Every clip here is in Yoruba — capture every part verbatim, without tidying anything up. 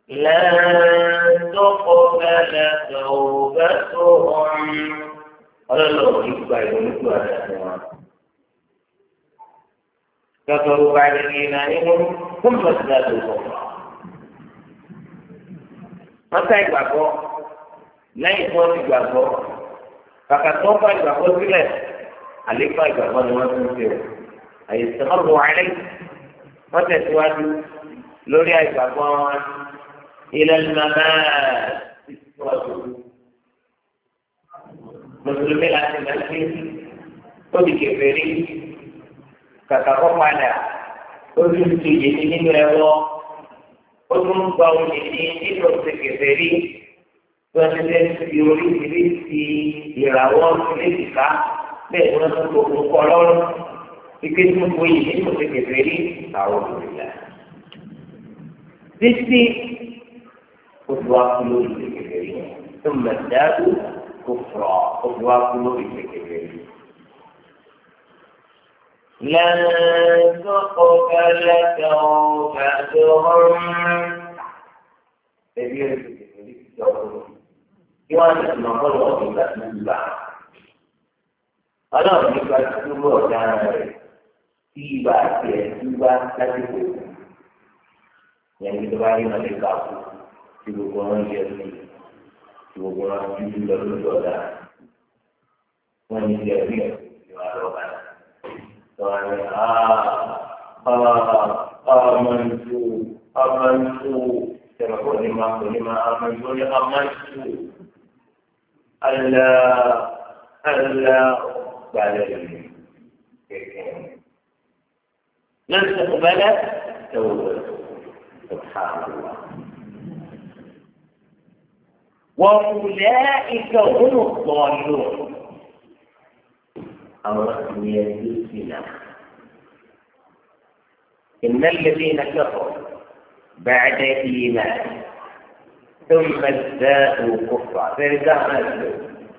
لن تقبل توبتهم ọlọ́lọ́ ìgbà ìwọ̀nìkú àti wọn. كفروا بعد إيمانهم ثم ازدادوا كفرا. wọ́n ká ìgbàgbọ́ lẹ́yìn tí wọ́n ti gbàgbọ́ kàkà tí wọ́n bá ìgbàgbọ́ sílẹ̀ àlékún ìgbàgbọ́ ni wọ́n ti ń ṣe o. àyè sọ́kọ̀rọ̀ wàhálẹ́ wọ́n tẹ̀síwájú lórí àìgbàgbọ́ wọn ilẹ̀ nàmá ìtọ́jú. mùsùlùmí láti máa ṣe tóbi kèfèrí kàkà kọ́ padà ó ti ń tu yìí nínú ẹ̀rọ ó tún ń gba oyè ní nínú ọ̀sẹ̀ kèfèrí tó ń tẹ́ ti oríṣiríṣi ìràwọ̀ ìlédìká bẹ́ẹ̀ ni wọ́n tún tó kún kọ́ lọ́rùn ike tó ń oyè nínú ọ̀sẹ̀ kèfèrí àwọn òṣèlú. títí oṣù akúló ìṣẹ̀ kèfèrí tó mẹ̀dáàdù kò fọ̀ oṣù akúló ìṣẹ̀ kèfèrí. لن تقبل توبتهم Iwan nomor dua belas bulan. Kalau kita dulu jangan tiba tiba lagi tu. Yang kita bagi nanti kapu, tiga bulan jadi, tiga bulan tujuh lalu sudah. Mungkin dia dia jual kan. Soalnya ah ah amantu amantu siapa lima lima amantu ni amantu Allah Allah balik لن تقبل توبته سبحان الله وأولئك هم الضالون أمرهم يزيدنا إن الذين كفروا بعد إيمان ثم ازدادوا كفرا فارجعنا له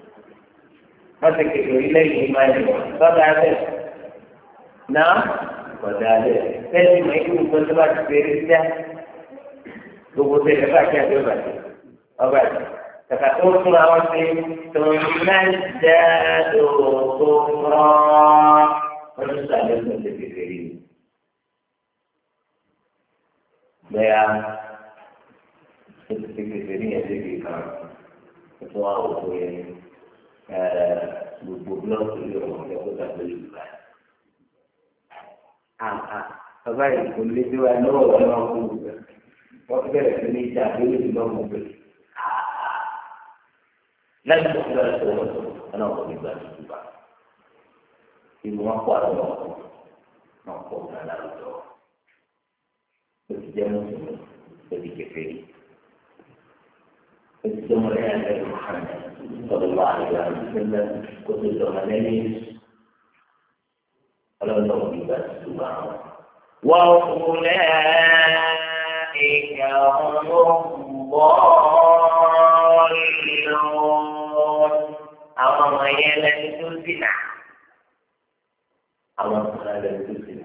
فسكتوا إليه إيمانهم فبعد نعم وذلك كلمة يكون كتبات فارجع تقول لك فاكهة يبقى وبعد تفكروا سنواتهم ثم ازدادوا كفرا ونسألكم لكثيرين بيان الكثيرين يجي كان يتواصلوا وين ببلوك اليوم يقول لك بالله ah ah baik boleh juga no no waktu ini jadi belum mungkin lain juga itu ana boleh juga ibu aku ada no no nada itu jangan jadi kefir itu semua dari Muhammad sallallahu alaihi wasallam kutu zamannya kalau Allah dibahas Subhanahu wa ulaika humul dhalun awam ayalan itu zina awam ayalan itu zina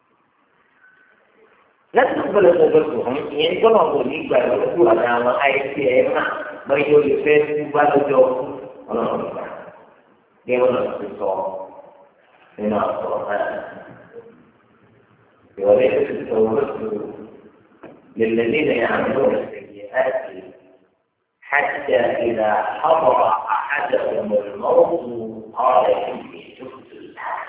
lalu berlaku-laku ini kalau boleh berlaku ada awam ayat siapa mereka lebih berlaku Allah dia berlaku من القرآن وليس التوبة للذين يعملون السيئات حتى إذا حضر أحدهم الموت قال إني تبت الآن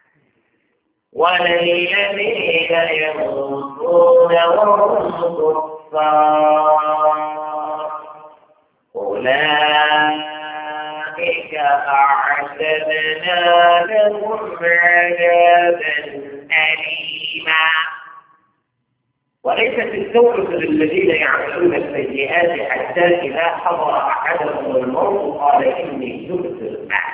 وللذين يموتون وهم كفار أولئك أعتدنا لهم عذابا أليما وليست التوبة للذين يعملون السيئات حتى إذا حضر أحدهم الموت قال إني تبت الآن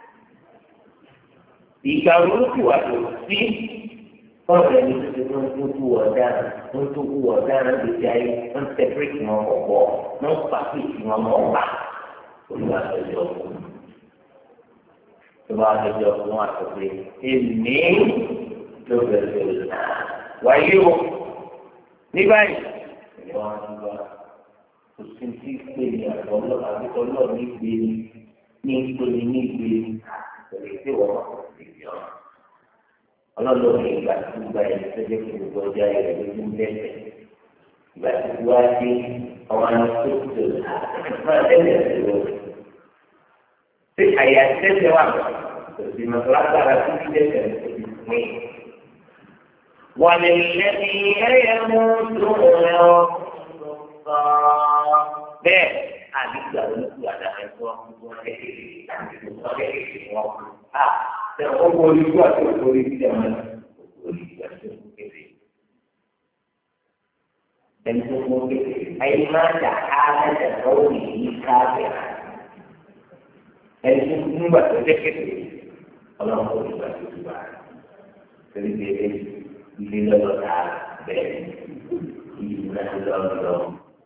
ديكاروك وتوسي قال إني تبت ودانا نتوب ودانا بجاي نستفرق ما هو نستفرق ما هو Olúwa àtẹjọ fún Olúwa àtẹjọ fún àtẹjọ èmi ló bẹ̀rẹ̀ náà wáyé o ní báyìí ni wọ́n ń lọ kò sí sí pé ní àtọ́lọ́ àbítọ́lọ́ ní gbé ní ìpele ní ìgbé pẹ̀lú ìpè wọ́n kò sí fi ọ̀rọ̀. ọlọ́lọ́ ní ìgbà tó gba ẹni tó jẹ́ kí gbogbo ọjà rẹ̀ ló ti ń bẹ̀rẹ̀. ìgbà tó wá dé ọmọ ẹni tó tó máa tẹ̀lé ẹ̀sìn lọ. ṣé àyà tẹ́tẹ́ wà kò sí mọ̀tò lágbára tó ti tẹ̀sẹ̀ tó ti pín. وللذين يموتون bẹ́ẹ̀ àdìgbà olùkú àdáhà ẹ̀fọ́ wọn kékeré wọn kékeré wọn kú. a ṣe ọkọ olùkú àti ọkọ olùkú jẹ wọn olùkú àti ọkọ kékeré. ẹni tó kún kékeré ayé máa dà á lẹ́sẹ̀ lọ́wọ́ yìí káàkiri. ẹni tó kún gbà tó dé kékeré ọlọ́run kò ní gbà tó tó bá rẹ̀. torí bẹ́ẹ̀ ilé lọ́dọ̀ ta bẹ́ẹ̀ ìlú náà lọ́dọ̀.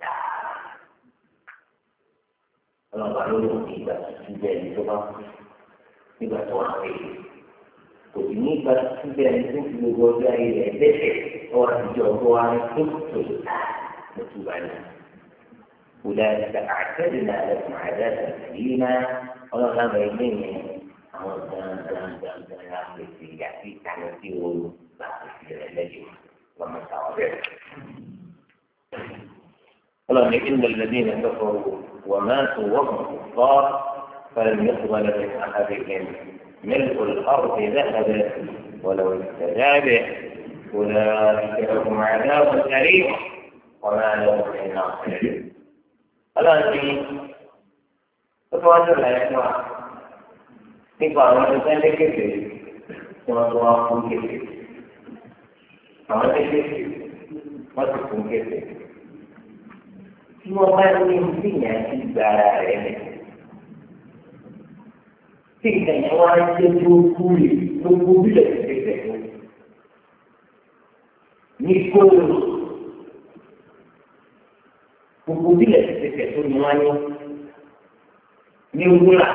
ọlọ́ba ló lò ní ìgbà tuntun bẹ́ẹ̀ ní tó bá nígbà tó wà pé kò sí ní ìgbà tuntun bẹ́ẹ̀ ní tó fi gbogbo ọjọ́ ayé rẹ̀ dẹ́sẹ̀ tó wà ní ìjọ tó wà ní tó tó ló tún bá ní. أولئك أعتدنا لهم عذابا أليما ọlọ́ba bẹ̀rẹ̀ ilé yẹn àwọn dandandandan ya pèsè yàtí ìtàn tí o bá pèsè rẹ̀ lẹ́yìn lọ́mọ táwọn bẹ̀rẹ̀. ọlọ́ni إن الذين كفروا وماتوا وهم كفار فلن يقبل من أحدهم ملء الأرض ذهبا ولو افتدى به أولئك لهم عذاب أليم وما لهم من ناصرين. الآن تتواجد لا يسمع nípa àwọn ẹgbẹ́ kékeré tí wọ́n tó wá fún kékeré àwọn kékeré wọ́n ti fún kékeré. tí wọ́n bá ní ìdíyàn ti gbára rẹ̀ lẹ̀. tí ìkànnì wọn á jẹ́ tó kú lè gbogbo bílẹ̀ ti tẹ̀ tó. ní kóòlù gbogbo bílẹ̀ ti tẹ̀ tó ni wọ́n ní ní wúrà.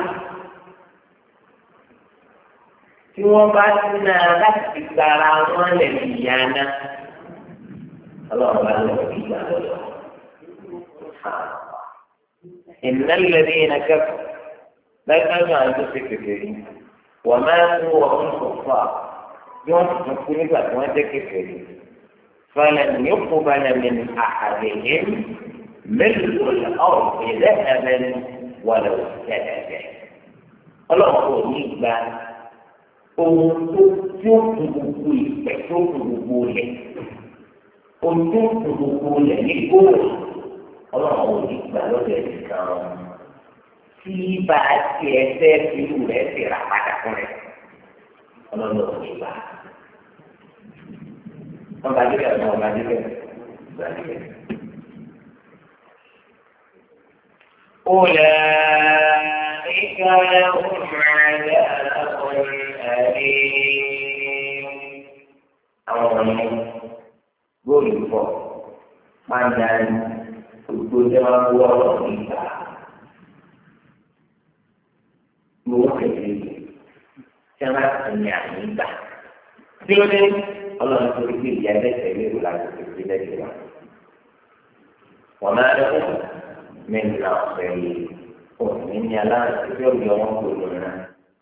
tí wọ́n bá ti náà láti gbára wọn lẹ̀ níyàná ọlọ́run bá lọ́wọ́ ìgbà lọ́wọ́. إن الذين كفروا لا يكونوا عن كفرهم وماتوا وهم كفار يوم تكون وانت كفرهم فلن يقبل من أحدهم ملء الأرض ذهبا ولو افتدى به. الله يقبل ohun tó tí ó kún gbogbo ìpè tó kún gbogbo lẹ̀ ohun tó kún gbogbo lẹ̀ ní góòlù ọlọ́run ò ní gbà lọ́dọ̀ ẹ̀sìn kan tí bá a ti ẹsẹ̀ ìlú rẹ̀ ti rà padà fún rẹ̀ ọlọ́run ò ní gbà. wọ́n bá débẹ̀ wọ́n bá débẹ̀ bá débẹ̀. أولئك لهم عذاب أليم. أولاً قولوا فوق ما gbogbo jẹ́ máa ń wọ́ ọ̀rọ̀ nígbà mo wọ́n kẹ̀lé tí a máa ń ní àmì gbà. Bí ó dé ọlọ́run tó gbé ìyá ẹlẹ́sẹ̀ lérò láti fi lẹ́sẹ̀ wá. Wọ́n máa ń lọ́wọ́ mẹ́rin náà pẹ̀lú òní ní aláǹtí tí ó yọ wọn kò lóra.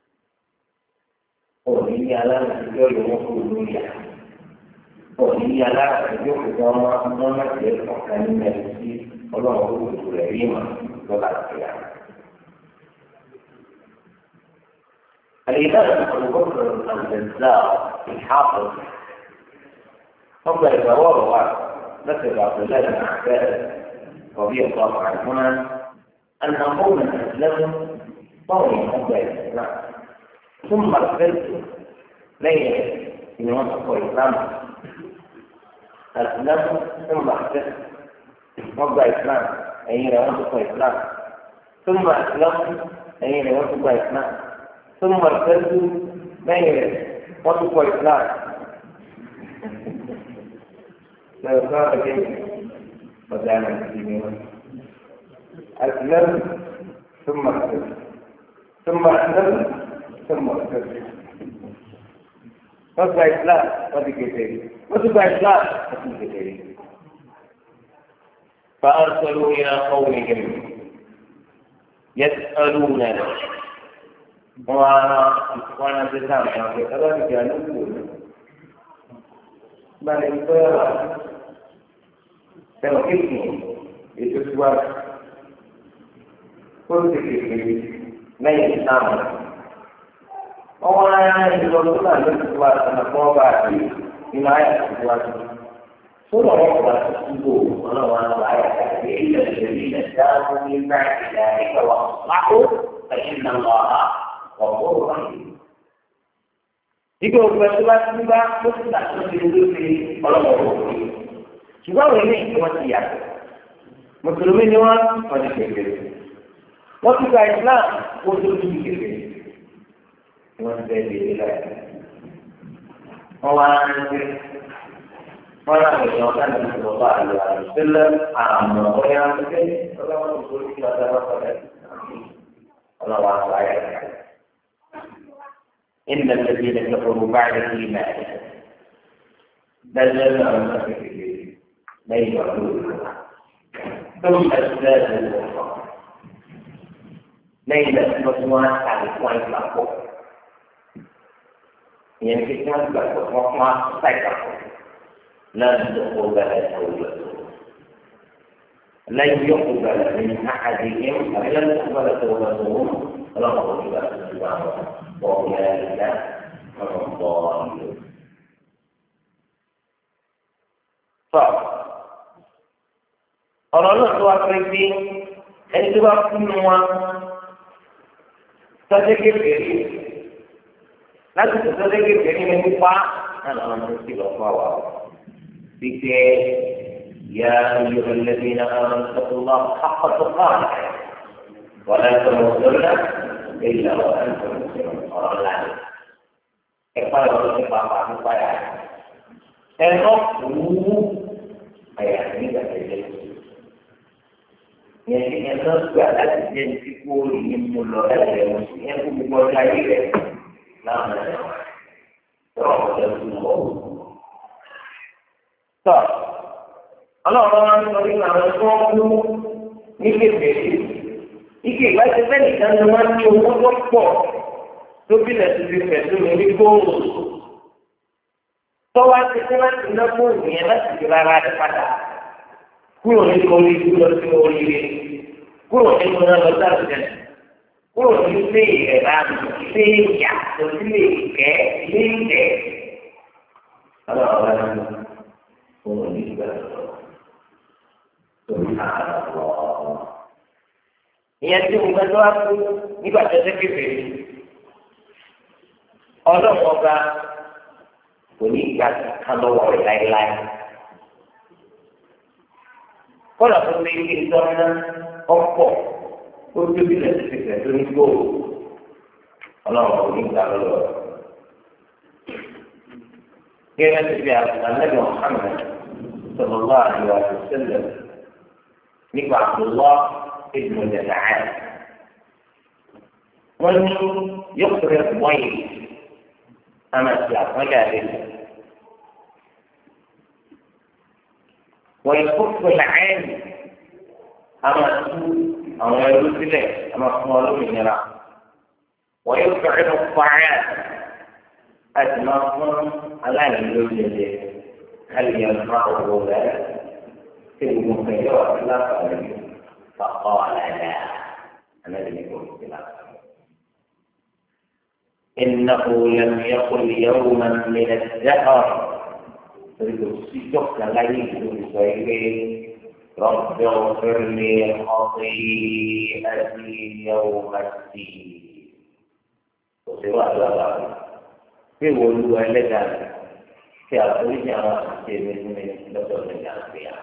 Òní ní aláǹtí tí ó yọ wọn kò lóya. Òní ní aláǹtí tí ó kò wọ́n máa ń mọ́ láti ẹ̀kọ́ kan nínú ẹ̀rí sí ọlọ́run tó kò rẹ̀ rí mà lọ́la ìyá. الإمام أبو بكر الجزار الحافظ قبل الجواب ذكر عبد الله بن عباس رضي الله عنهما أن قوما أسلموا طوعا قبل الإسلام ثم ارتدوا ليس من وصف الإسلام أسلموا ثم ارتدوا قبل الإسلام أي وصف الإسلام ثم أسلموا أي وصف الإسلام ثم ارتدوا بين وصف الإسلام. لو كان كيف فكان المسلمين أسلموا ثم ارتدوا ثم أسلموا ثم ارتدوا. وصف الإسلام. وصف الإسلام. وصف الإسلام. وصف الإسلام. فأرسلوا إلى قومهم يسألوننا وأنا وأنا بسامع كذا كانوا يقولون بل الطيران توقفني يتسوى كل شيء ما يسمع وأنا يقولون يتسوى أنا قوي بما يتسوى سورة أخرى تقول ولو آية إلا الذين تابوا من بعد ذلك وأصلحوا فإن الله غفور رحيم. Jika bersebut tiba, mesti tak mesti duduk kalau mau. Juga ini kematian. Muslim ini orang pada kebiri. Waktu saya Islam, untuk kebiri. Tuhan beri lagi. Orang Orang yang akan berdoa adalah Islam, amal yang penting. Kalau betul kita dapat pada Allah Taala. Inna الذين كفروا بعد الإيمان دلنا على الكفر لا يعلمون ثم ازدادوا كفرا ليلة مسموعة على الوعي الأقوى يعني كتاب مسموعة سيطرة لن تقبل توبته لن يقبل من أحدهم لن تقبل توبتهم ولن تقبل توبتهم وأولئك هم الضالون. ọ̀rọ̀ náà tó wá pé pé ẹni tó bá kú nu wa sọ́jọ́ kékeré láti tó sọ́jọ́ kékeré ní pípa náà lọ́nà tó ti lọ fún àwa. Bíkẹ́ yá ayọ̀ lẹ́bí náà àwọn ìṣàkóso àkọ́tọ̀ káàdì wọ́n lẹ́nu tó lọ sọ́dọ̀ إلا وأنتم مسلمون الله إقبال الله سبحانه وتعالى الرفض يعني ذلك يعني الناس قاعدة تقول إن الله المسلمين يقول بقولها لا ما رفض الله طب الله أعلم أن الرفض يكفي ike ìgbà tí bẹ́ẹ̀ nìkan ni wọ́n ní owó tó pọ̀ tó bílẹ̀ tó fi fẹ̀ tó lórí góòlù tó wá ti fún láti ná góòlù yẹn láti fi rárá rẹ̀ padà kúrò ní orí kúrò sí oríire kúrò nínú náà lọ sáà jẹ kúrò ní ilé ìrẹ̀lá ilé ìyà tó ilé ìkẹ́ ilé ìkẹ́ ọlọ́run ọba náà fún òní ìgbà tó ń ta àlọ́ ìyẹn tí mo gbẹ́jọ́ wá fún nígbà tẹ́tẹ́ kékeré ọlọ́run ọba kò ní ìgbà kan lọ́wọ́ rẹ̀ láéláé kọ́lá tó lé ilé ìtọ́ná ọ̀pọ̀ ó tóbi lẹ́sìn tẹ̀sẹ̀ tó ní gbòòrò ọlọ́run kò ní ìgbà lọ́wọ́ rẹ̀. gẹ́gẹ́ bí bí alẹ́ Muhammad sallallahu alaihi wa sallam nígbà Abdullah ابن جدعان ومن يقرأ الضيف أما سلاح مجالس ويكف العين أما سوء أما يرد له أما صمال من يرى ويطعم الطعام أتناصر على الوجه هل ينفعه ذلك في المخيرات لا فعليه فقال لا أنا لم يكن اختلافا إنه لم يقل يوما من الدهر تريد السجق لغيره بسويه رب اغفر لي خطيئتي يوم الدين وسواء ذلك في ولو لدى في أقول جماعة من لطول الجامعة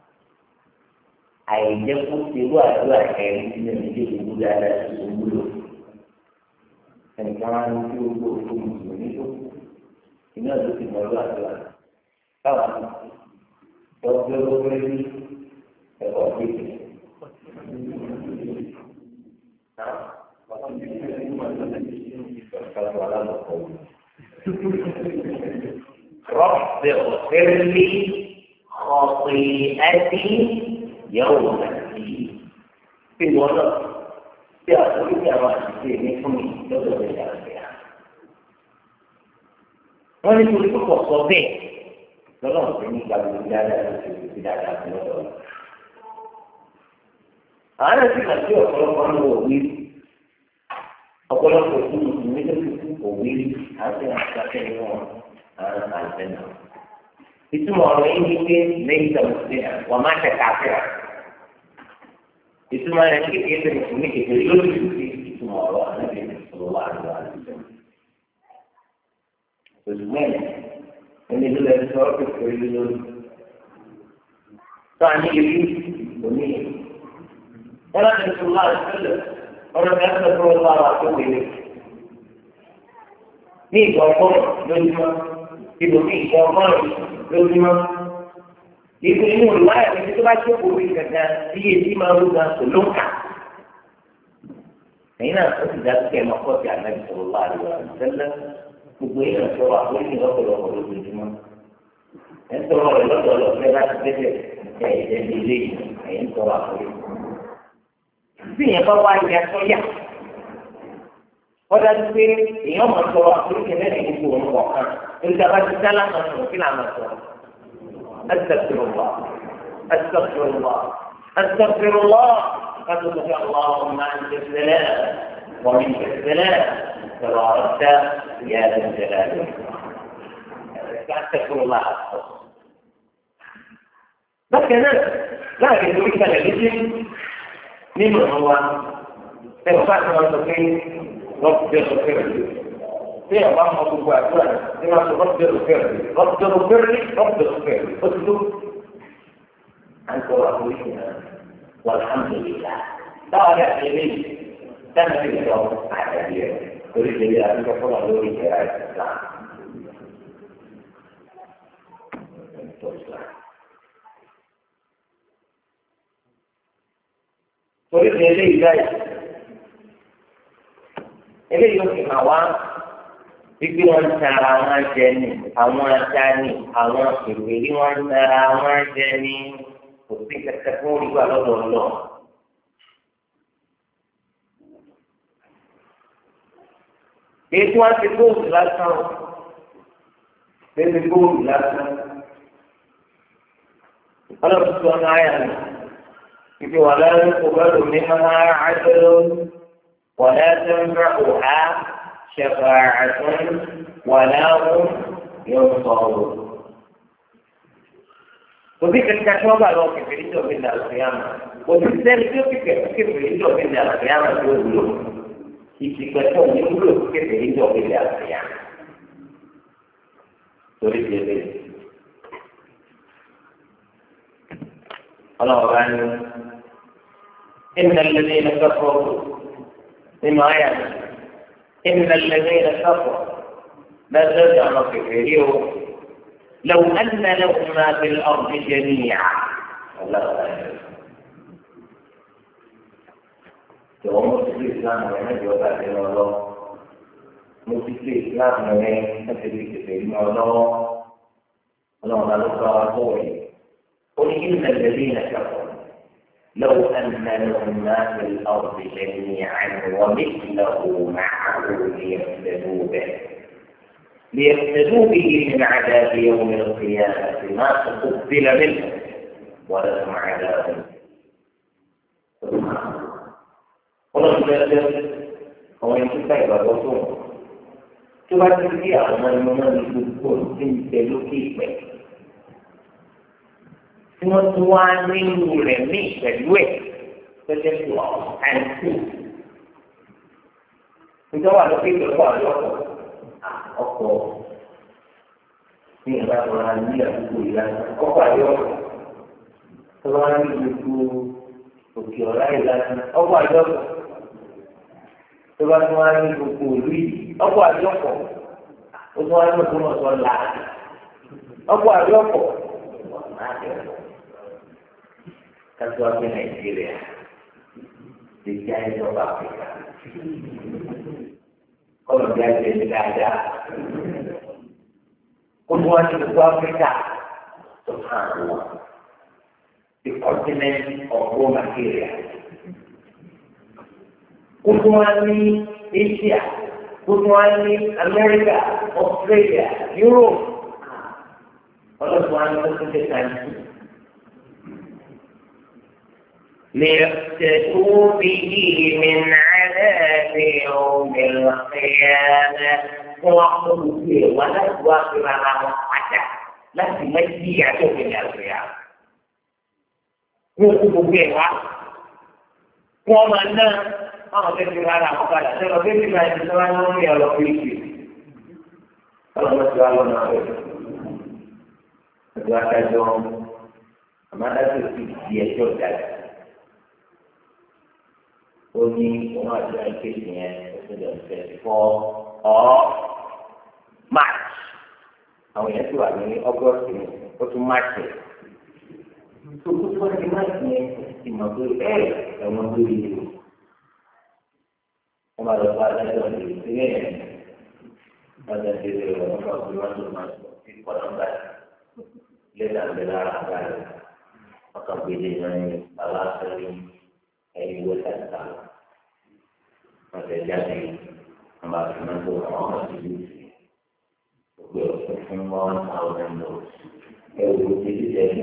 àìjẹ́kù ti rú àdúrà ẹ̀rí nínú ìdílé ìlú dáadáa tó ń wúlò. Ẹnìkan wá ní kí ó gbó fún mùsùlùmí tó kù. Iná ló ti mọ̀ ọ́ àdúrà. Káwọn tọ́jú olóògbé ní ẹ̀kọ́ kéèké. رب اغفر لي خطيئتي ìyàwó àti pé wọ́n náà tí àforíjì àwọn àṣìṣe ní fún mi lọ́dọ̀ rẹ̀ dàgbà. wọ́n ní torí púpọ̀ sọ bẹ́ẹ̀ lọ́nà òfin ní gbàgbọ́ dáadáa ló ti fi dáadáa fún lọ́dọ̀ rẹ̀. àwọn ẹ̀sìn àti ọ̀pọ̀lọpọ̀ ń wò wí ọ̀pọ̀lọpọ̀ fún mùsùlùmí tó ti kú òwe àti àtàkẹ́ wọn àwọn àìsàn náà. ìtumọ̀ ọ̀rọ̀ yìí ní pé lẹ́yìn ìtàmùsí wọn máa tẹ̀ka àfẹ́rẹ́. ìtumọ̀ rẹ̀ ní kékeré tó mùsùlùmí kékeré lórí ìdí ìtumọ̀ ọ̀rọ̀ ànábì sọ̀rọ̀ wà lọ́wọ́ àdúgbò. òṣùwọ̀n ẹni ló lẹ́nu sọ̀rọ̀ kékeré lórí. tó a ní ibi òní wọn láti sọ̀rọ̀ láti sọ̀rọ̀ ọ̀rọ̀ bí a sọ̀rọ̀ tó wọ́n wá tó wẹ̀lẹ̀. ní ìgbà ọgọ́rùn lójúmọ́ ibò ní ìgbà ọgọ́rùn lójúmọ́. ìgbà inú ìwáyà mi tó bá tó orí gàgà iye tí máa ń ga kò ló ń kà. ẹ̀yin náà ó sì dá sí kẹ́ ẹ̀ máa kọ́ sí ànábì sọ̀rọ̀ wá àríwá àtẹ́lẹ̀ gbogbo yìí náà sọ̀rọ̀ àforíjì lọ́pọ̀lọpọ̀ lójoojúmọ́. ẹ̀ ń sọ̀rọ̀ rẹ̀ lọ́dọ̀ ọ̀lọ́fẹ́ láti tẹ́tẹ̀ ẹ̀ ẹ̀ ilé yìí ẹ̀yin sọ̀rọ̀ àforíjì. bí ìyẹn bá wá ilé aṣọ yà wọ́n dájú pé èèyàn máa sọ̀rọ̀ àforíjì lẹ́yìn gbogbo òun kọ̀ọ̀kan nígbà bá ti dá lásán sọ̀rọ̀ kí làá máa sọ̀rọ̀ أستغفر الله أستغفر الله أستغفر الله فتقول اللهم أنت السلام ومنك السلام تباركت يا ذا الجلال أستغفر الله لكن لكن يريد أن يجب مما هو تفاعل منطقي رب اغفر لي في أمام أبو أكبر لما رب اغفر لي رب اغفر لي رب اغفر لي اكتب عن قرآننا والحمد لله تعالى إليه تنفي اليوم على اليوم تريد لي أن تكون لوري جاء الإسلام تريد لي ذلك إليه يمكن أوان gbígbé wọn tara wọn jẹ ní àwọn ajani àwọn ìwérí wọn tara wọn jẹ ní òfin kẹkẹ fún olùgbà lọ́dọ̀ lọ. èyí tí wọn ti góòlù lásán lébi góòlù lásán ọlọ́run tó ń ayà ní ibi wà lẹ́yìn kò bá lò ní máa àjọyọ̀ wà lẹ́yìn tó ń bá òhà. شفاعة ولا هم ينصرون وذيك الكشوفة لو كفريتو من القيامة وبالتالي كفريتو من القيامة يقولون يتكتون يقولون كفريتو من القيامة تريد يدين الله أعلم إن الذين كفروا بما يعلم إن الذين كفروا لا تجعل كفروا لو أن لهم ما في الأرض جميعا الله يوم في الإسلام ونجي وبعد الله مفي الإسلام ونجي كفرين الله الله لا نصر قوي قل إن الذين كفروا لو أن لهم ما في الأرض جميعا ومثله معه ليفتدوا به ليفتدوا به من عذاب يوم القيامة ما تقبل منه ولهم عذاب ولم يجد هو يمكن أن يكون تبعث فيها من المملكة تكون تنتلو كيفك tí wọ́n tún wá nínú rẹ̀ ní ìpẹ̀lú ẹ̀ tó jẹ́ pọ̀ àìsí. ìjọba ló kéde ọkọ̀ àlọ́kọ̀ ọkọ̀ ní ìgbà tó wà ní àdúgbò ìlànà ọkọ̀ àlọ́kọ̀ tó wà ní gbogbo òkè ọ̀rá ìlànà ọkọ̀ àlọ́kọ̀ tó bá tún wà ní gbogbo òlú yìí ọkọ̀ àlọ́kọ̀ ó tún wà ní gbogbo ọ̀sán là ọkọ̀ àlọ́kọ̀ kátó wá pé nàìjíríà lè jẹ́ ìjọba àfíríkà kọ́lọ̀ bí a ṣe ní dáadáa ó ní wọ́n ti gbogbo áfíríkà tó hàn wọ́n the continent of raw material. Gbogbo wa ní Asia, gbogbo wa ní America, Australia, Europe. Ọlọ́dún wa ní ọdún tẹ̀sán yìí. ليفتدوا به من عذاب يوم القيامة ويقولوا فيه ولا توافر على وقته لا تمشي يعتوك إلى القيامة يقولوا فيه وما لنا أنا تكفر على وقته سيرا كيف ما يتسوانون يا رفيقي الله سبحانه وتعالى أدوات اليوم ما أدري في يجوز ó ní wọn àti àìkéjì yẹn ìpínlẹ̀ twenty four or march àwọn yẹn ti wà ní august ní ó tún march yẹn tó kó tó ní march yẹn ti mọ̀ pé ẹ ẹ̀wọ̀n lórí ìlú wọn bá lọ bá adájọ́ ní ìdílé yẹn lọ́jọ́ ìdílé rẹ̀ wọ́n bá gbé wọn tó máa sọ sí kọ́nọ́mbà lẹ́dà ńlẹ́ lára àgbà rẹ̀ wọ́n kàn gbé lé wọn ní aláṣẹ ní ẹ̀yìn ìwé sẹ́ńtà wọ́n fẹ́ jáde wọ́n bá fi máa tó àwọn ọmọ sí ìlú sí gbogbo ọ̀sẹ̀ fún one thousand dollars ẹ̀wù títí tẹ̀lé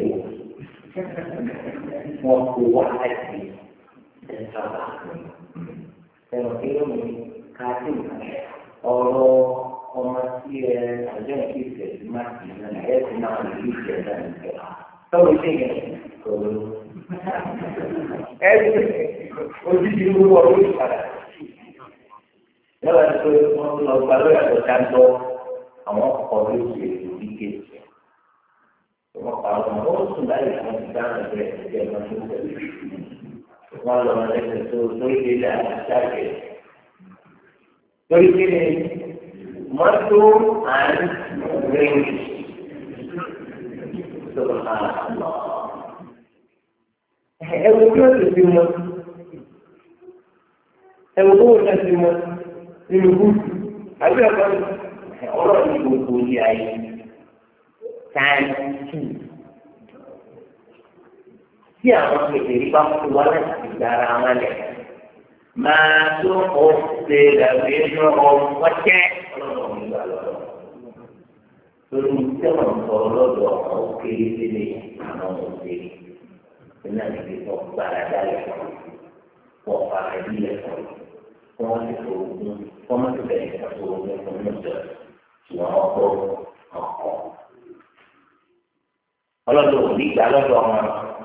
wọ́n kó wá láti sẹ́ńtà bá ẹ̀rọ kéré mi káàdì ọ̀rọ̀ ọmọ sí ẹ àjọ ìkéṣẹ̀ sí máa kì í náà ẹ̀ sì máa lè rí ìjẹ́ náà nìkẹ́ tọ́wọ́ ṣe yẹn kò ló ẹ̀ ojú ti mú wọ́n lórí padà. Lọ́wọ́ ẹni pé wọ́n lọ gba lórí àtọ́jà ń tọ́ àwọn ọkọ̀ lórí ètò ìdíje. Wọ́n pa àwọn ọmọ wọn sùn láyé àwọn ti dáhùn ẹgbẹ́ ẹgbẹ́ ẹgbẹ́ tó tẹ̀lé. Wọ́n lọ wọn lẹ́sẹ̀ tó lórí ilé àtàkẹ́. Lórí kíni mọ́tò and range. Ẹ wo bí wọ́n ti fi mọ́. Ẹ wo bí wọ́n ti fi mọ́. Nínú gúúsù, àbí ẹ̀kọ́ ọ̀rọ̀ ní gbogbo ilé ayé táìtì tí àwọn kékeré bá fún wa láti dára wọn lẹ̀ máa tó o ṣe dàbí inú ọ̀pọ̀ tẹ́ ọlọ́run nígbà lọ́dọ̀ lórí tẹ́wọ̀n sọ̀rọ̀ lọ́dọ̀ àwọn òkèèrè sílé àwọn òkèèrè nínú àdìgbò tó gbára dálẹ̀ fún ọ̀pá ìdílé fún wọ́n ti fò ogun wọ́n ti bẹ̀rẹ̀ ìtàkùn ogun fún mọ́tò ṣùgbọ́n ọkọ̀ ọkọ̀. ọlọ́dún òní ìgbà lọ́dọ̀ wọn.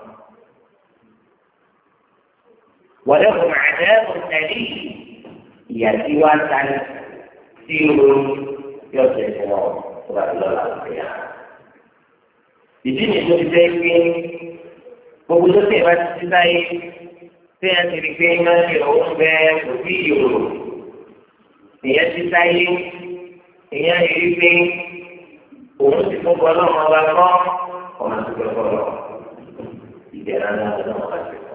wọlé kò máa jẹ́ òtẹ́lì ìyá tí wàá tani tí oorun yóò jẹ fún ọ tó bá ti lọ́la òkèèyà. ìdí nìyí tó ti jẹ́ pé gbogbo tó tẹ̀ bá ti ti báyé. Tí a ti rí pé máa ń yọ ọ́ bẹ́ kò sí ìyòrò. Ìyẹn ti sáyé. Ìyẹn rí pé òun ti fún bọ́lá ọmọ wa kọ́ ọmọ tó fẹ́ bọ́lá. Ìdẹ̀ra náà ló náà wá sí kọ́.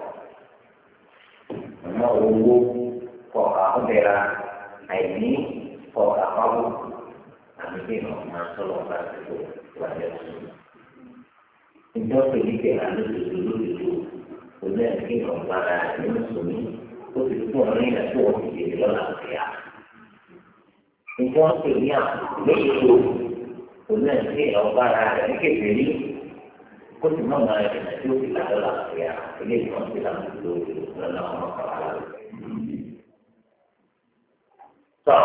Àmọ́ owó kọ̀ọ̀kan ọ̀bẹ̀ra àìní kọ̀ọ̀kan pàbó àmì bí ìmọ̀ máa sọ̀rọ̀ bá ti tó wájú ẹ̀sùn. Ìjọ pèlú ìdẹ̀ra lóṣooṣù lóṣooṣù. Òun náà kí ìrọ̀ gbára ní mùsùlùmí ó ti fún ọ̀rẹ́ ìrìn àti wọn ti dèrè lọ́la òkèèyà. Nǹkan pè ní àwọn méjìlélò òun náà kí ìrọ̀ gbára rẹ̀ ní kékeré kó sì máa máa rìn àti ó ti là lọ́la òkèèyà eléyìí wọn ti là ń lò lọ́la ọmọ kàwá. Tọ́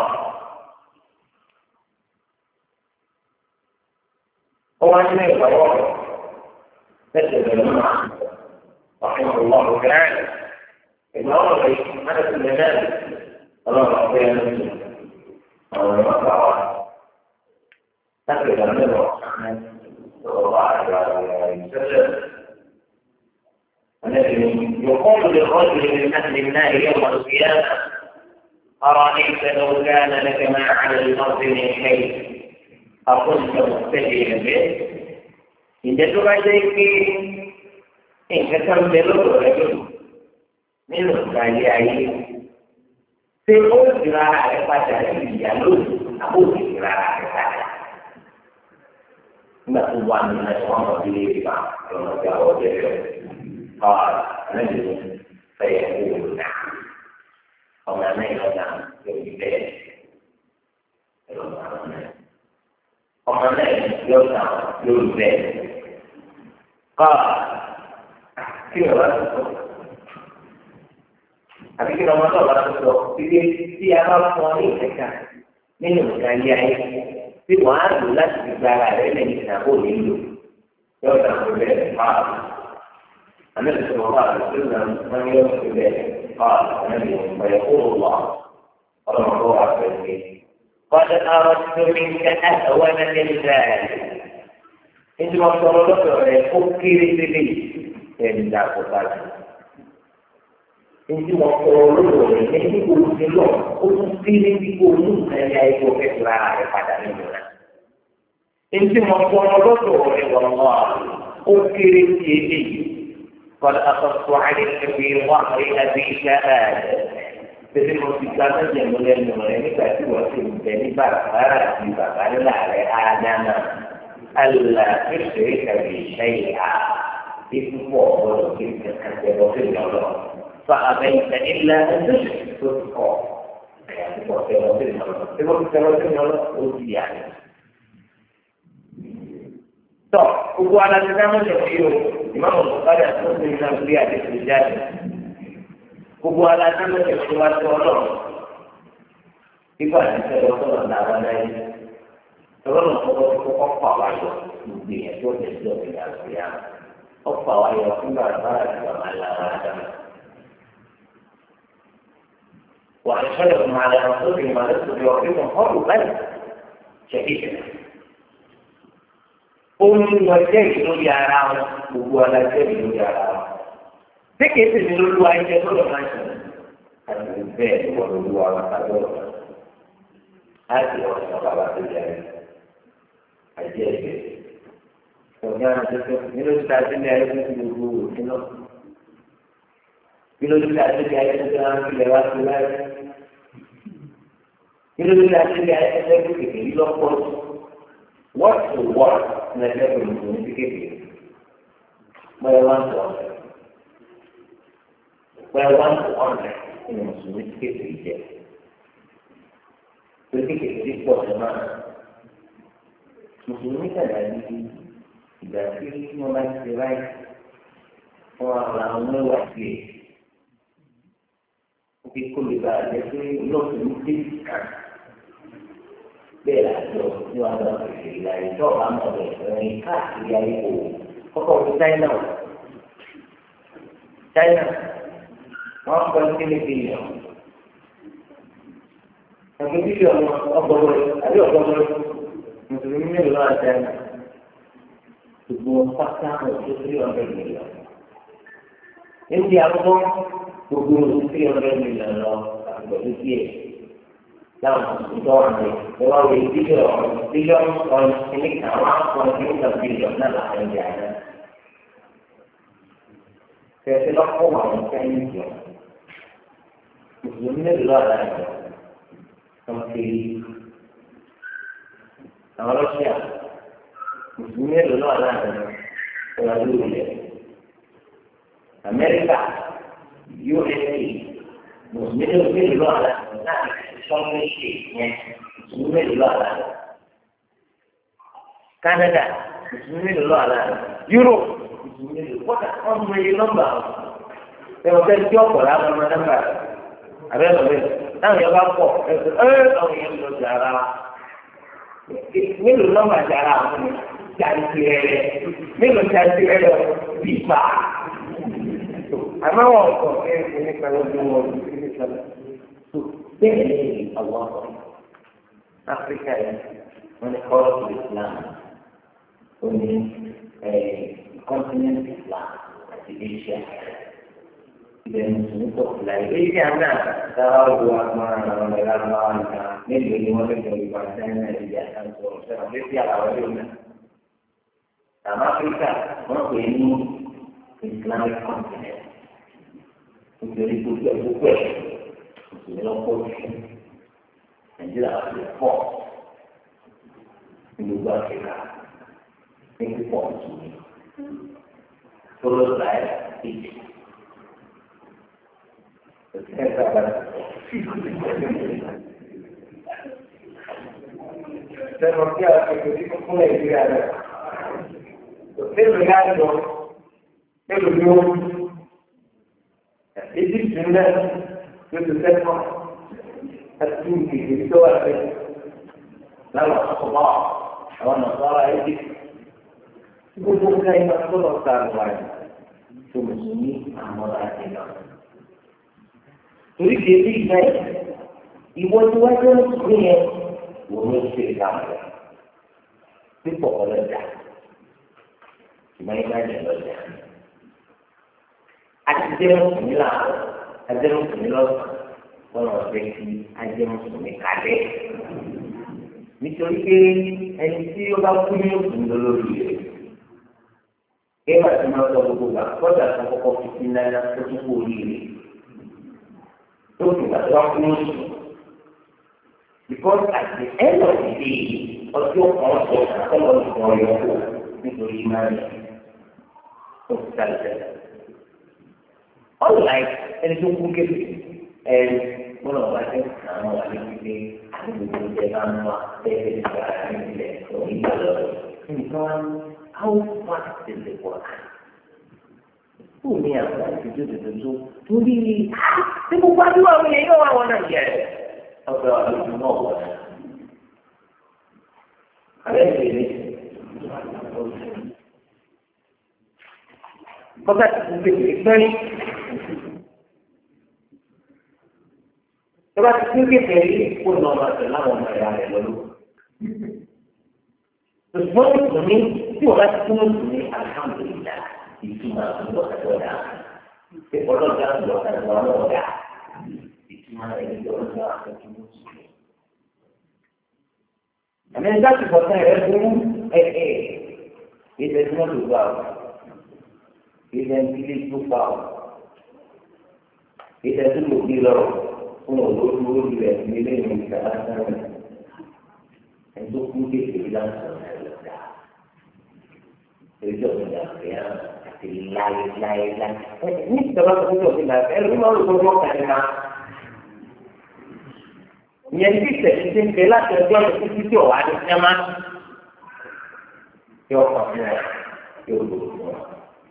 ọ wá ní ìgbàwọ́ lẹ́sẹ̀ lọ́nà máa. رحمه الله تعالى إن أمر أنس بن مالك الله رضي عنه أو المطلع تقريبا النبي محمد صلى الله عليه وسلم الذي يقول للرجل من أهل النار يوم القيامة أرأيت لو كان لك ما على الأرض من شيء أكنت مستجيبا به إن تدعو إليك nǹkan kan bẹ lọ́dọ̀ rẹ lónìí nínú ìgbàlẹ̀ ayé ṣé ó dìrà rẹ padà sí ìyá lónìí àbó sì dìrà rẹ padà nígbà tó wà nínú ẹ̀sọ́ ọmọ ilé ìgbà lọ́nà tí a wọ́n jẹ́ rẹ̀. قال نجد فيقول نعم وما نيلنا يوجد وما نيلنا يوجد قال كيف رأيك àbí kí ọmọ náà bá tó sọ títí tí a bá fún ọ ní ìkẹta nínú nǹkan ilé ayé tí wọn á lò láti fi gba ara rẹ lẹ́yìn ìdàgbò nílò yóò dà kó bẹ́ẹ̀ máa àmì ìṣòro wà lóṣù náà wọn ní yóò fi bẹ́ẹ̀ máa àmì ìṣòro kó wà ọlọ́run tó wà pẹ̀lú mi. قد أردت منك أهون من ذلك. إنت ما صار لك أفكر لي إن ذاك قال. Èyí wọn kọ olóòrò rẹ̀ ní kí kò ṣe lọ, ó tún sí ní kí kò ní ìtẹ̀lé ayé fẹ́ tura ara rẹ̀ padà nínú rẹ̀. Èyí wọn kọ olóòrò rẹ̀ wọ̀ wọ́ ó kéré sí èdè yìí. Kọ́lá àkọsọ àdéhùn wà ní ẹbí iṣẹ́ ẹ̀. Bébí mo ti gba méjì mú lẹ́nu rẹ̀ nígbà tí wọ́n ti bẹ̀ ní bàbá àti bàbá ńlá rẹ̀ ádámà. Àlà fífi ìkàwé iṣẹ́ ìhà. Ìfúnpọ̀ ọ̀gbọ́dọ̀ kí n kẹ́kẹ́ jẹ́ bọ́ fún ìyọ̀lọ́. فأبيت إلا أن تشرك طب هو على نظام الشيوخ إمام البخاري أصلا من الأنبياء الرجال هو على نظام الشيوخ والسؤال يقول أن الرسول الله عليه فلما قلت أقفى وعيه الدنيا شو تشتغل في القيامة أقفى وعيه وكما رأى على آدم وأشهدكم على أنفسكم ما لست بوفيكم حربا شديدا. قل وجهي لي أراه ولا جهي لي أراه. فكيف نقول أن يقول ما شاء البيت والرجوع والقدر. هذه هو الصلاة الجارية. الجارية. وكان من التعليم يعرفون في الوجود. Kilo kita ada di ayat yang lewat mulai. Kilo kita ada di ayat yang itu kilo pun. What to what? Mereka belum fikir. Melawan tuan. Melawan tuan. Ini maksudnya fikir dia. Fikir dia buat mana? Maksudnya kan dari dari mulai mulai orang melawan dia. Ikut juga jadi lo sendiri kan bela lo jual dari dari orang orang mereka dari itu kok China China orang Filipina tapi dia orang orang ada orang Muslim luar China sebuah fakta itu orang India India orang gbogbo tí ọ̀rẹ́ mi lọ lọ àgbẹ̀dẹ díẹ̀ láwọn ìjọ àmì ìwà wẹ̀ bílíọ̀nù bílíọ̀nù ọ̀n kìíní kan wá pọ̀ ní ìgbà bílíọ̀nù náà láwọn ẹ̀jẹ̀ àná. Tẹ̀sí lọ́kọ̀ àwọn sẹ́yìn jọ. Mùsùlùmí mélòó lọ́wọ́ àlá ẹ̀jọ̀ wọ́n ti rí. Àwọn Rọ́ṣíà mùsùlùmí mélòó lọ́wọ́ àlá ẹ̀jọ̀ wọ́n wá lórí rẹ̀. Amẹ́ríkà U S A mùsùlùmí mélòó lọ́wọ́ àlá náà sọ́mọ́ ìṣe yẹn mùsùlùmí mélòó lọ́wọ́ àlá Canada mùsùlùmí mélòó lọ́wọ́ àlá Europe mùsùlùmí mélòó kọ́tà wọ́n mú iye nọ́mbà ẹ̀rọ bẹ́ẹ̀ tí ọ̀pọ̀ láwọn ọmọ nọ́mbà àbẹ́rẹ́ bẹ́ẹ̀ táwọn yẹn bá pọ̀ ẹ̀sẹ̀ ẹ̀ àwọn yẹn lọ jàrá mélòó nọ́mbà jàrá àwọn jàǹtì rẹ̀ mélòó jàǹtì rẹ̀ bíbá àmọ́ wọn kọ̀ ẹ̀ ẹ̀ nípa ọdún wọn ní sábà tó bẹ́ẹ̀ ni àwọn Áfíríkà yẹn wọ́n ní kọ́ọ̀tù Islam ó ní kọ́ńtínẹ́ǹtì Islam àti Asia ibẹ̀ mùsùlùmí pọ̀ láyé Asia náà dáwọ́ wo agbára àwọn ọmọ ẹ̀rọ àwọn nǹkan nílùú ni wọ́n lè gbọ́ ìgbà sẹ́yìn Nàìjíríà náà sọ̀rọ̀ sẹ́wọ̀n lé sí àlàó yóò náà àmọ́ Áfíríkà wọ́n pè é ní Islamic continent. Nítorí gbogbo ẹ̀ gbogbo ẹ̀ òṣèlú lọ́pọ̀ jù Nàìjíríà ti pọ̀ ní gbogbo Áfíríkà ní pípọ̀ jù followed by Egypt. Sẹ́nu kí a ṣe kò sí fún Nàìjíríà rẹ̀. Mélòó ní àjọ? Mélòó ní ó? Egypt ń bẹ̀ ló ti sẹ́kọ̀ọ́. Àti ìgbèjì tó wà bẹ́ẹ̀. Láwọn ọ̀pọ̀ àwọn ọ̀sán Egypt. Gbogbo ọ̀gá iná tó lọ sa àgbà rẹ̀ tó mùsùlùmí àwọn àti náà. Torí kìí bí ìgbà yìí, ìwọ tí wọ́n jẹ́ mùsùlùmí yẹn wò ló ń ṣe ìlànà rẹ̀. Pípọ̀ ọlọ́jà, ìmọ̀ ìgbà yẹn lọ́jà. Àti jẹ́ mùsùlùmí làwọn, àjẹ́ mùsùlùmí lọ́sàn, wọ́n lọ fẹ́ kí àjẹ́ mùsùlùmí kalẹ̀. Nítorí pé ẹni tí ó bá kú ní mùsùlùmí lólórí rẹ̀. Kéwà tí wọ́n sọ gbogbo gbà kọ́jà tó kọ́kọ́ fi sí náírà tó tún kú oríire. Tó fi gbà tó wá kú lóṣù. Because at the end of the day, ọjọ́ kan sọ àkọlọ́ ìgbọ̀n ọ̀yọ́ kò nítorí máa ń tó fi sáré sẹ́yìn. Unlike ẹni tó kú kébì ẹni wọ́n lọ wá sí àwọn wà ní pípé àti gbogbo ìjẹ máa ń wá bẹ́ẹ̀ ní ìgbà ní ilẹ̀ òní ìgbà lọ́wọ́. Nǹkan how fast is the work? Who ní àwọn àtijọ́ tuntun torí tí gbogbo àdúrà wọn yẹn yóò wá wọn náà yẹ ọ̀pẹ ọ̀dọ́ náà wọ̀ náà. Àbẹ́ ìgbèrè kọ́tà ti fún kékeré gbẹ́rí. Ìjọba ti fún kékeré kó nà ọmọ àti láwọn ọmọ ìyá rẹ̀ lọ́lọ́. Ṣùgbọ́n ìtùnú tí wọ́n bá ti fún ìtùnú alhamdulillah ìtumọ̀ àbúrò àtọ́dá. Ṣé ọlọ́dà ń lọ àti àwọn ọ̀dà? Ìtumọ̀ rẹ̀ ní ọlọ́dà àtọ́jú mùsùlùmí. Àmì ẹ̀dá ti bọ̀ sẹ́yìn rẹ̀ fún ẹ̀ ẹ̀ ìṣẹ́ tí wọ́n lò wá o. Ìṣẹ́ ń tilé tó pa o. Ìṣẹ́ tó lò bí lọ fún olóòtú orí rẹ̀ ní ilé ìwé ìgbàlá sẹ́yìn. Ẹni tó kú kékeré lásán ẹ̀ lọ́dà. Ìjọ ìjà ìyá àti láéláéláé. Ní ìjọba tó ń jọ sí ìlànà ẹ̀rọ ní wọ́n lò tó wọ́n kàlẹ́ máa. Ìyẹn tí ìṣẹ̀lẹ̀ ti ń bẹ láti ọjọ́ ìlú títí tí ọ̀wá ní sẹ́má. Yọ ọkàn fún ọ, yóò gbòòrò fún ọ.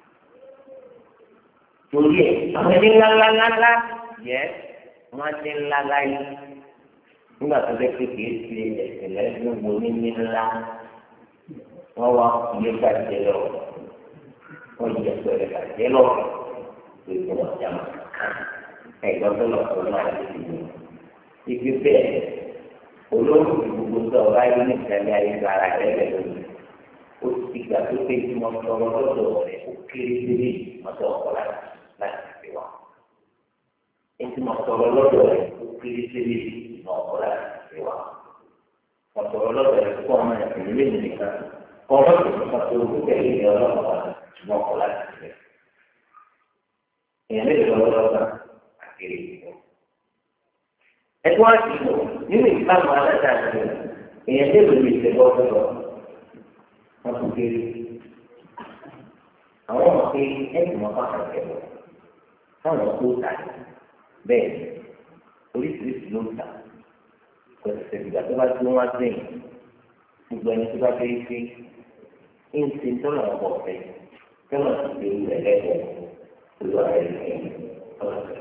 Torí ẹ̀, àwọn ẹni ńláńláńlá yẹ wọ́n ti ńlá láyé. Nígbà tó lé pé kìí ṣe ẹ̀sìn lẹ́sìn wo ní ní ńlá. Wọ́n wá ilé gbàjẹ́ lọ. Wọ́n yẹ pẹ̀lẹ́ gbàjẹ́ lọ. Ètò ọ̀jà màkà. Ẹ̀gbọ́n tó lọ sọ̀rọ̀ náà ti dì í. Ibi bẹ́ẹ̀ olóòtú gbogbo tó ọba yìí ní ìtàlẹ́ ayé ara rẹ̀ rẹ̀ lónìí. Ó ti gbà tó pé tí mo sọ̀rọ̀ lọ́dọ̀ rẹ̀ ó kéré sílé mọ́tò ọ̀pọ̀ láti láti fi wá. Ètí mo sọ̀rọ̀ lọ́dọ̀ rẹ̀ ó kéré sílé mọ́tò ọ̀pọ̀ láti fi wá. Mo sọ̀rọ̀ lọ́dọ̀ rẹ̀ fún ọmọ ẹ̀sìn ilé mi nìkan. Ọmọ ìgbà tó tó gbogbo tẹ̀lé ní ọlọ́pàá ṣùgbọ́n ọ̀pọ̀ láti fi rẹ̀. Èèyàn lè lọ lọ́dọ̀ àkèrè ìgbà. Ẹ̀gbọ́n àti ìlú nínú ìbámu aládàáni èèyàn lè lè ṣe lọ́wọ́ lọ. Wọ́n tún kéré. Àwọn ọmọ pé ẹ̀sìn wọn bá kàn kẹ́lọ́. Táwọn tó tà bẹ́ẹ̀ oríṣiríṣi ló ń tà. Pẹ̀sẹ̀ ìgbà tó bá tó wá sẹ́yìn. Gbogbo ẹni tó bá fẹ́ ṣe ń ṣe tọ́nà ọ̀pọ̀ ọ̀fẹ́. Tọ́nà ti ṣe ìrẹ̀ lẹ́kọ̀ọ́. Olúwa rẹ̀ lẹ́yìn ọ̀rọ̀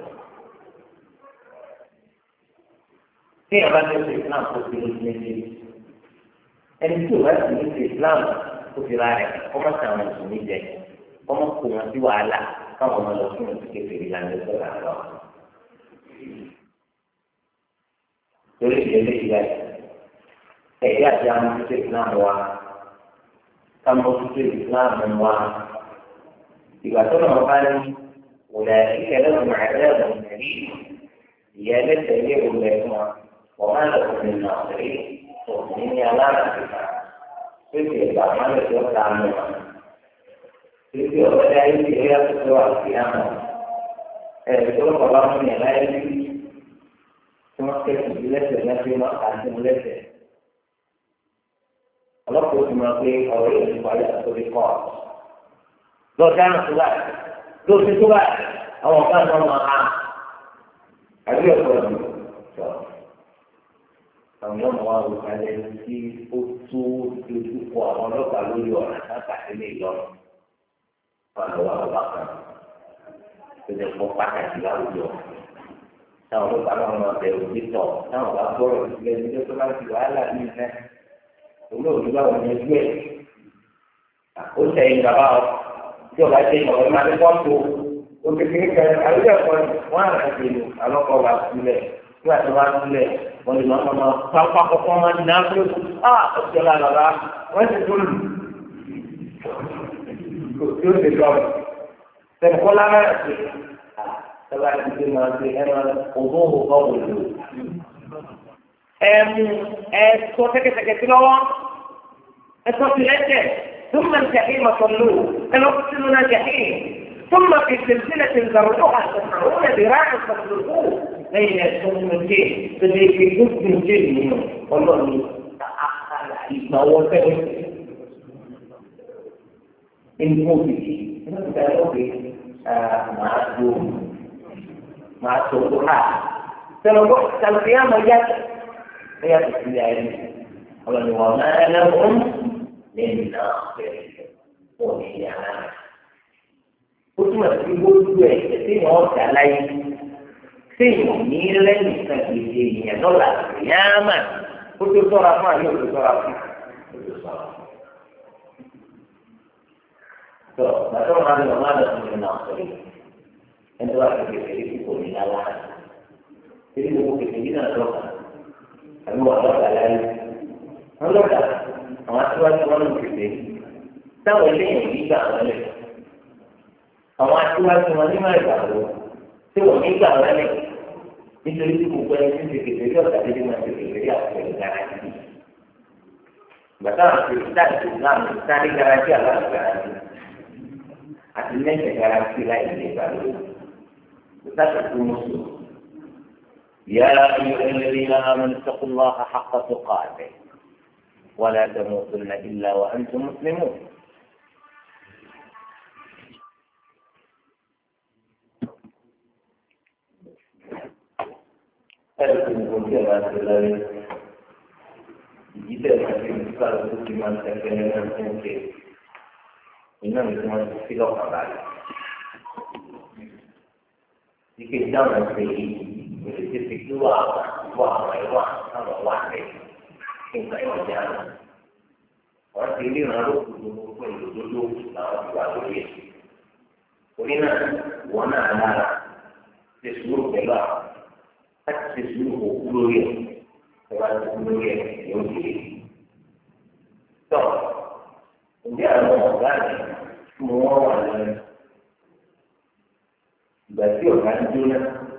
tí ìyá bá ti ṣe Islam kó fi lóṣù méjì ẹni tí ìwà sì ní ṣe Islam kó fi ra rẹ̀ kó má ṣe àwọn oṣù méjì kó má kó wọn sí wàhálà káwọn ọmọ lọ fún oṣù kékeré lánàá sọ̀rọ̀ àlọ́. torí ìdílé ìyá ẹ̀yà àti àwọn oṣù Islam wa káwọn oṣù Islam wa ìgbà tó náà bá ní wòlẹ̀ ìkẹlẹ́ ọ̀nà ẹ̀rẹ́ ọ̀nà ìrìn ìyá ẹlẹ́sẹ̀ ilé ìwé ẹ̀fọn wa. وما لكم من ناصرين تؤمنين على نفسك في بعض الوقت عنها في ولا يجي هي تسوى القيامة يقول الله من لا يجي ثم كيف يلسل نفسه ما قاعد يلسل الله قلت ما في أولئك على الطريقات lọ dáná tó báyìí lọ sí tó báyìí àwọn ọ̀gá náà máa ha àbí ọ̀pọ̀ ọ̀dùn tó àwọn yóò máa wá wò kálẹ̀ tí ó tó dojú kọ àwọn ọlọ́pàá lórí ọ̀rọ̀ àtàkì lè lọ wọn lọ wá ọba kan tó lè fọ pàtàkì láwùjọ táwọn ọlọ́pàá náà máa bẹ̀rù títọ̀ táwọn bá gbọ́rọ̀ sílẹ̀ nílé tó bá ti wàhálà ní ìfẹ́ olóòtú báwọn ní ẹgbẹ́ ó sẹ́yìn bàbá ọ tí ọba ṣe ìmọ̀ máa ní pọ́ńtò ó kékeré kan àlùjọ ẹ̀kọ́ wọn àrà ṣe lò alọ́kọ̀ wà sílẹ̀ nígbà tó bá sílẹ̀ wọ́n lè máa máa pápá kọ́kọ́ máa ní náà fún ah ọ̀sẹ̀ la bàbá wọ́n ti tó lù tí ó ti lọ sẹ́ni kọ́lá náà ṣe sábà ti ṣe máa ṣe ẹ̀rọ ògùn ògùn ògùn lò. ẹ̀mú ẹ̀sọ́ tẹ́kẹ̀tẹ́kẹ̀ sí lọ́wọ́ ẹ̀sọ́ ti lẹ́sẹ̀ ثم الجحيم صلوه فنقتلنا الجحيم ثم في سلسلة ذرعها سبعون ذراعا فاسلكوه بين السم الجيل فاللي في جزء الجيل منه والله ما هو سبب الموت مع الدوم مع الصبحات سنقول القيامة جاءت هي الإسلام وما لهم من ناصر ومن عام ثم يقول سيدنا وتعالى سيدنا نيلا نستفيد يدل على القيامة قلت صورة ما يقول صورة So, maka orang yang mana mengenal ini, itu adalah kekiri itu minalah. Jadi buku kekiri nak doa, kamu ada dalam, kalau tak, awak tuan tuan kekiri, tahu ini yang kita ada. Awak tuan tuan ini mana tahu? Tahu kita ada. Itu itu buku yang kekiri itu ada di mana kekiri apa yang garansi. Bahkan kita Islam kita di garansi Allah garansi. Artinya garansi lain di baru. Kita bermusuh. Ya ayyuhalladzina amanu taqullaha haqqa tuqatih wa la tamutunna illa wa antum muslimun. Ada kemudian lagi jika masih kalau cuma terkena mungkin ini memang silap kembali. Jika jangan beri, mesti fikirwa, wah, wah, sama wah ni, kita ini jangan. Orang ini harus duduk duduk duduk, lawan dua dulu. Kerana wana adalah sesuatu bela, tak sesuatu uluran, sesuatu uluran yang diri. So. Dia orang semua orang berarti orang dunia.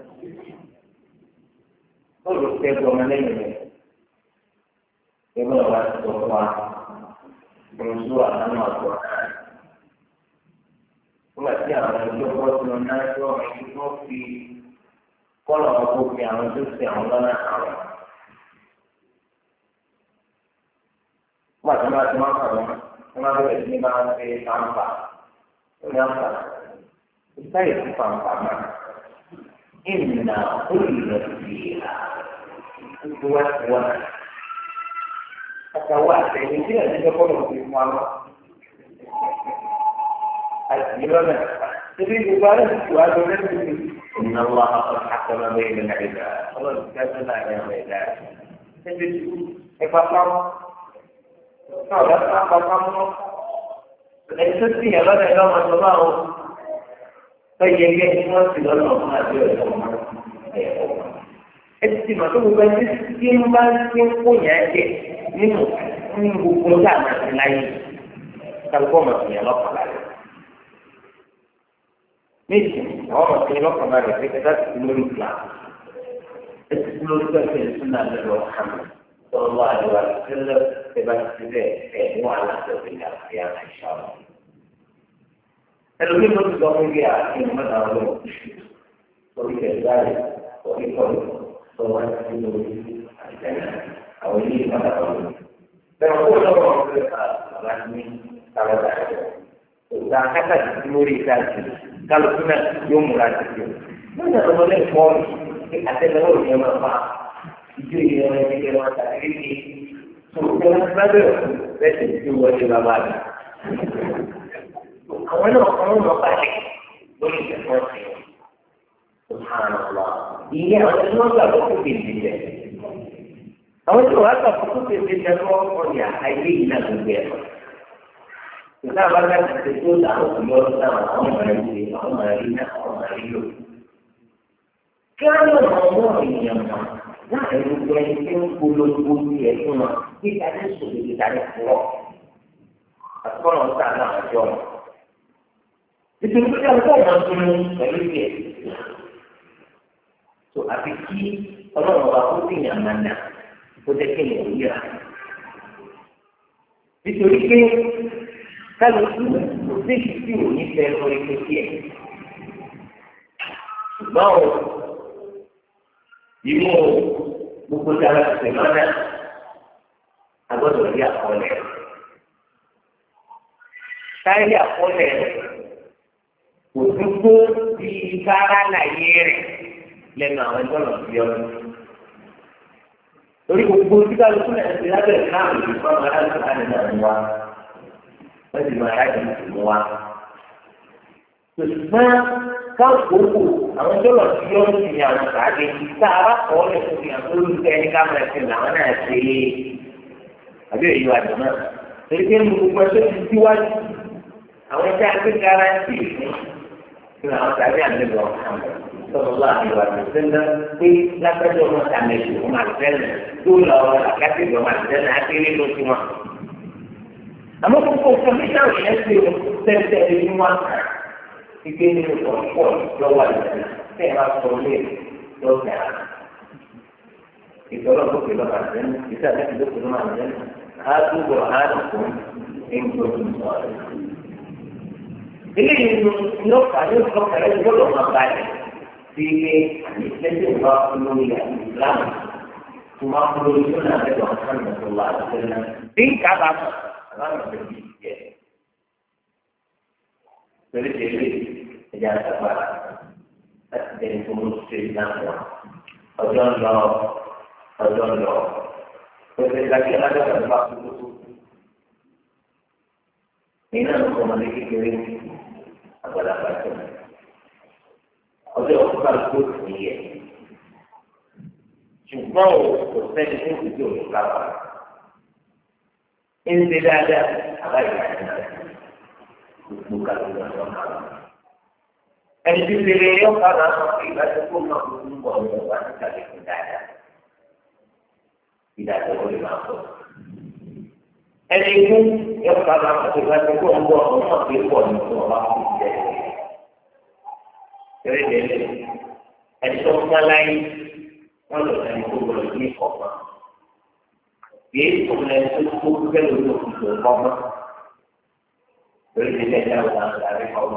Kalau kita orang ini, kita orang semua berusaha nama Tuhan. Kalau dia orang itu berusaha itu itu di kalau aku yang itu yang mana awak. Macam-macam orang. Kenapa ini malah di sampah? Kenapa? Saya di sampah. Inna ulillah. Buat-buat. Kata-kata ini dia juga perlu dimaklum. Gimana? Jadi bukan jual beli. Inna Allah qad hakama bainal ibad. Allah berkata yang beda. Jadi hebatlah. Kalau apa kamu itu sih ya ada yang masuk tahu. Saya yang semua sudah lama ada orang. Itu cuma tu bukan simbol yang punya je. Ini ini bukan sama lain. Kalau kau masih yang lokal lagi. Ini orang masih lokal lagi. Kita sebelum Islam. Sebelum kita sunnah Muhammad sallallahu alaihi wasallam sebab kita semua anak tertinggal yang insyaallah. Kalau kita berdoa dia yang mana Allah. Kalau kita dari kalau kita doa itu awal ini mana Allah. Dan kalau orang kita rasmi kalau ada ìgbà kátà ti lórí ìdájì kálukú náà yóò múra títí o. lónìí àwọn ọmọdé pọ̀ ní àtẹnudọ́ ìyẹn máa fa ìjọ ìyẹn wọn ní ìyẹn wọn tàbí ní tòkè wọn lábẹ́ bẹ́ẹ̀ tí ó wọlé bàbá rẹ̀. àwọn náà àwọn ọmọ balẹ̀ lórí ìjẹ̀fọ́ sí i. ìyẹn àwọn ẹni wọn gbà lókè bèbè jẹ. àwọn tí wàá gbà lókè bèbè jẹ lọ́wọ́ ọ̀yà ayé yìí náà gbogbo ẹ̀ lọ. ìgbà bá gbà tètè tó làwọn òbí ọdún náà àwọn ọmọ rẹ̀ ṣe àwọn ọmọ rẹ̀ náà àwọn ọmọ rẹ̀ lò. kí wọ́n yọ ọmọ ènìyàn mọ́ láàrin gbogbo ẹni tí ń polówó sí ẹ fún wọn kí ìdájọ́ ìṣòro ìdájọ́ ìfúrọ̀. àtúkọ̀rọ̀ ń sá náà àjọ wọn. nítorí pé ọjọ́ ìwọ̀n tún mú pẹ̀lú ìyẹn. tó àfi kí ọlọ́run ọba kó sì yàn máa nà kó jẹ́ kéèyàn yíra. nítorí pé kálukú kò sí ìsí òní fẹ́ lórí kékeré ẹ̀. ṣùgbọ́n o ìmú gbogbo dára ṣe lọ́nà agbọ́dọ̀ rí àkọọ́lẹ̀. táyé àkọọ́lẹ̀ kò dúró bí kára láyé rẹ̀ lẹ́nu àwọn ẹgbẹ́ ọ̀nà tí ọ torí gbogbo tí kálukú náà ti lábẹ́ ìkáàmù ìfọ̀ ọmọ aláǹtí láti náà mú wa wọ́n ti máa rájì láti mú wa. ṣùgbọ́n káàkókò àwọn ẹgbẹ́ ọ̀nà tí ọ ti ní àwọn sàádé tá a bá kọ́ ọ́lẹ̀ fún ìyàn tó lórí ẹni káàmù ẹ̀sìn làwọn náà ṣe é àbí èyí wa jọ náà torí pé ní gbogbo ẹgbẹ́ ti síwájú àwọn ẹgbẹ́ àgbẹ̀ garanti fún àwọn sàádé àgbẹ̀ ọ̀hún sọlọ́lá àdìwà àdìsẹ́nà pé lápẹ́jọ́ wọn sàmẹ̀lì ọmọ àdìsẹ́nà tó lọ àkàtìgbọ̀ ọmọ àdìsẹ́nà akéré ló ti wọn. àmọ́ gbogbo kọmíṣán yẹn ṣe tẹ́tẹ́ ní wọn kà ike ní ọ̀pọ̀ lọ́wọ́ àdìsẹ́nà tẹ́ ẹ bá sọ lé lọ́sẹ̀ àná. ìtọ́lọ́ lókè lọ́wọ́ àdìsẹ́nà ìtọ́ àdìsẹ́nà lókè lọ́wọ́ àdìsẹ́nà á túbọ̀ á dùn fún eléyìí ló fà ní ìfọkànlẹ́ gbọ́dọ̀ máa balẹ̀ sí ìfẹ́sẹ̀ ìwà olórí Islam tó máa ń lórí tó náà lẹ́nu ọ̀sán ìmọ̀tòlá àtẹnà bí kábàámọ̀ aláwọ̀ tó ti jẹ́ lórí tẹ̀lé ẹ̀jẹ̀ àtàbà láti tẹ̀lé tó mú ṣe ìdáhùn ọjọ́ ń lọ ọjọ́ ń lọ pẹ̀lú ìdájọ́ alájọ́ ìgbà kúkú nínú àwọn ọmọdé kékeré àgbàlagbà tó ọjọ́ òkúta ló kù yẹ ṣùgbọ́n o kò sẹ́ni tó kù tí o lè kápá ń ṣe dáadáa àbáyé àyà gbogbo kàlùkù ọ̀dọ́ kàlù ẹni tí lè yọ kàlù àwọn ìgbàlódé kó náà kó ń bọ̀ ọ̀dọ́ wá sí kàlùkù dáadáa ìdájọ́ ó lè máa bọ̀. ẹni ikú yóò ká bá wọn ṣèkà tó kó ń bọ̀ ọmọ tó pọ̀ ní tó ọba kò jẹ́ ẹ̀rẹ́ dẹ́lẹ̀ ẹni tó ń láyé wọn lọ ẹni tó gbọdọ̀ ní ọ̀pọ̀ yìí tó ń lẹ́ni tó tó kẹ́ lórí òkùnkùn ọmọ lórí dẹ́lẹ̀ ẹ̀dá wọn àti àrí ọmọ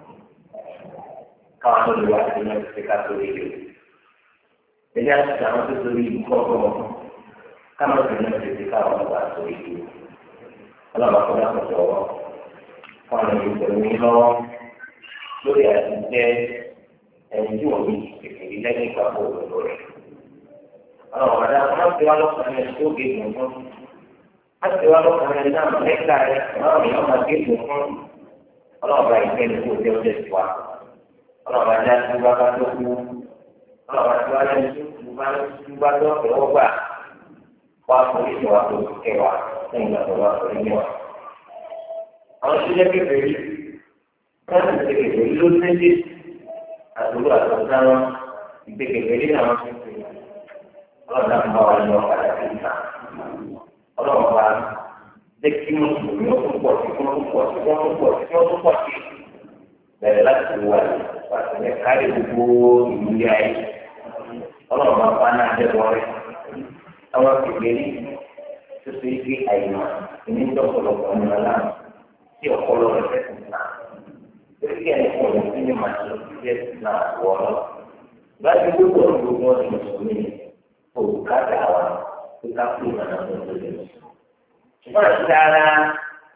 káwọn olùwà ti ní ọdún ṣèkà tó rí rẹ̀ ẹ̀dá ti àwọn tó torí ìkọ́ ọmọ káwọn tó ní ọdún ṣèkà ọmọ àti orí rẹ̀. Ọlọ́run akọ́dá kò sọ̀rọ̀ fún àwọn ìgbèrú yín lọ́wọ́ lórí àti jẹ́ ẹni tí wọ́n ní ìpèkèrè lẹ́yìn ìgbàgbọ́ òdodo rẹ̀. Ọlọ́run àdá wọn ti wá lọ́kàn rẹ̀ tó gé gùn fún. Wọ́n ti wá lọ́kàn rẹ̀ náà mẹ́ta rẹ̀ ọlọ́run yóò máa gé gùn fún. Ọlọ́run bá ìgbẹ́ni kó jẹ́ ọjọ́ ìwà. Ọlọ́run àdá tí wọ́n bá tó kú. Ọlọ́run àti wọ́n lẹ́nu tó bá tó bá tó ọ̀fẹ́ wọ́n gbà. Wọ́n á fún ìṣòwò àti òkèwà. Lẹ́yìn ìgbà wà pẹ̀lú ní wa. Àwọn tó jẹ́ kékeré wọ́n ti ṣe kékeré ló ṣẹ́jì àdúgbò àtọ̀tà wọn ìgbé kékeré náà wọ́n ti ṣe. Ọlọ́dà ń bá wa lọ padà sí ìta. Ọlọ́run bá jẹ́ kí wọ́n tún ní ọdún pọ̀ sí wọ́n tún pọ̀ sí wọ́n tún pọ̀ sí wọ́n tún pọ̀ sí. Bẹ̀rẹ̀ láti wà pàṣẹ kárí gbogbo ìlú ilé ayé. Ọlọ́run bá bá náà jẹ́ wọ́n rẹ̀. Àwọn kékeré tó ṣe é gbé àyìnbá ní ọ̀pọ̀lọpọ̀ ọmọ náà tí ọpọlọ rẹ̀ fẹ́ẹ́ náà lórí kí ẹni kọ̀ ní ní màá lọ sí ẹ̀ náà wọ̀ ọ́. Láti gbogbo ọ̀rọ̀ gbogbo ọ̀rọ̀ mùsùlùmí òkúkàtà wa tó ká kú ìmọ̀nà tó tó lè mú. Ṣùgbọ́n àti ara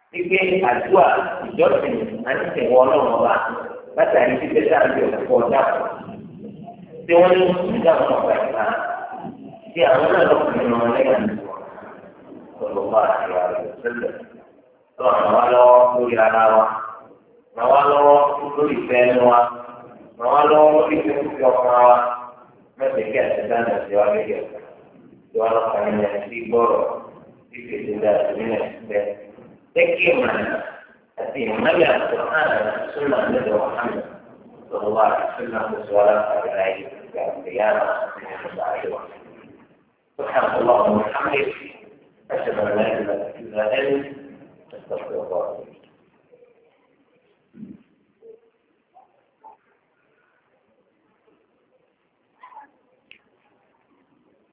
Ike àdúrà ìjọsìn àti ìwọ ọlọ́run ọba látàrí títí sáàbì òkú ọjà tí wọ́n ní ìdá àwọn ọ̀gá ìgbà tí àwọn náà lọ́kùnrin wọn lẹ́yìn ọlọ́pàá àti ààrẹ sílẹ̀ lọ́wọ́ ràn wá lọ́wọ́ lórí ara wa ràn wá lọ́wọ́ lórí ìfẹ́ ẹnu wa ràn wá lọ́wọ́ lórí ìfẹ́ fífi ọkàn wa mẹ́tẹ̀ẹ́kẹ́ àti dáná sí wa gẹ́gẹ́ tí wọ́n lọ́kàn ní ẹni gbọ́rọ̀ tí kèsì dáa sí nílẹ̀ síbẹ̀. تكيما أتيم ملأ القرآن والسنة النبي محمد صلى الله عليه وسلم والصلاة عليه القيامة سبحانك اللهم وبحمدك أشهد أن لا إله إلا أنت أستغفرك